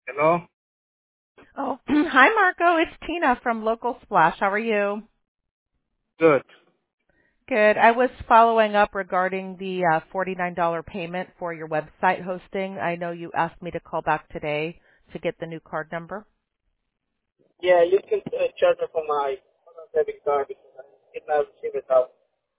Hello? Oh, hi, Marco. It's Tina from Local Splash. How are you? Good. Good. I was following up regarding the $49 payment for your website hosting. I know you asked me to call back today to get the new card number. Yeah, you can charge me for my debit card because I did not receive it out.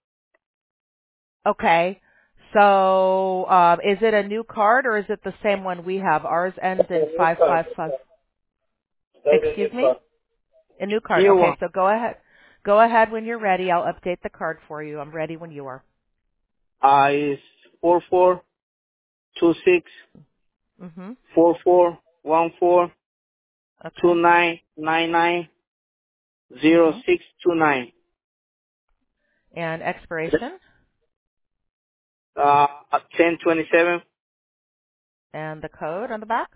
Okay. So, is it a new card or is it the same one we have? Ours ends A in new card. 555. That's a new Excuse me? card. A new card. New one. Okay, so go ahead. Go ahead when you're ready. I'll update the card for you. I'm ready when you are. Is 4426 Mhm. 4414 Okay. 2999 Mhm. 0629. And expiration 1027 and the code on the back?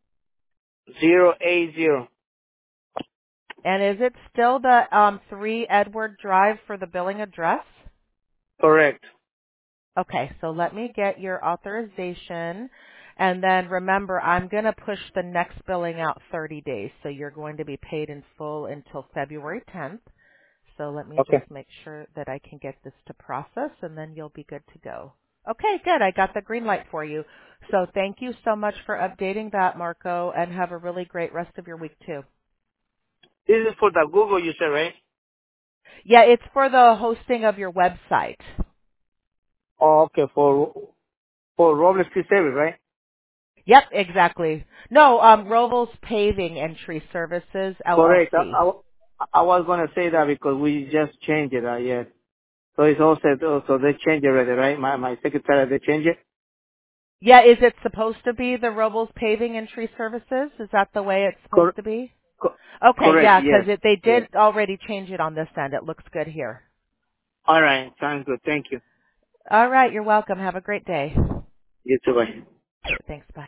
080. And is it still the 3 Edward Drive for the billing address? Correct. Okay, so let me get your authorization. And then remember, I'm going to push the next billing out 30 days. So you're going to be paid in full until February 10th. So let me just Okay. make sure that I can get this to process and then you'll be good to go. Okay, good. I got the green light for you. So thank you so much for updating that, Marco, and have a really great rest of your week too. This is for the Google you said, right? Yeah, it's for the hosting of your website. Oh, okay. For Robles Tree Service, right? Yep, exactly. No, Robles Paving and Tree Services, Correct. LLC. I was going to say that because we just changed it, yes. So it's all set, so they changed it already, right? My secretary, they changed it? Yeah, is it supposed to be the Robles Paving and Tree Services? Is that the way it's supposed Cor- to be? co- Okay, correct, yeah, yes. because they Yes. did already change it on this end. It looks good here. All right. Sounds good. Thank you. All right, you're welcome. Have a great day. You too, bye. Thanks, bye.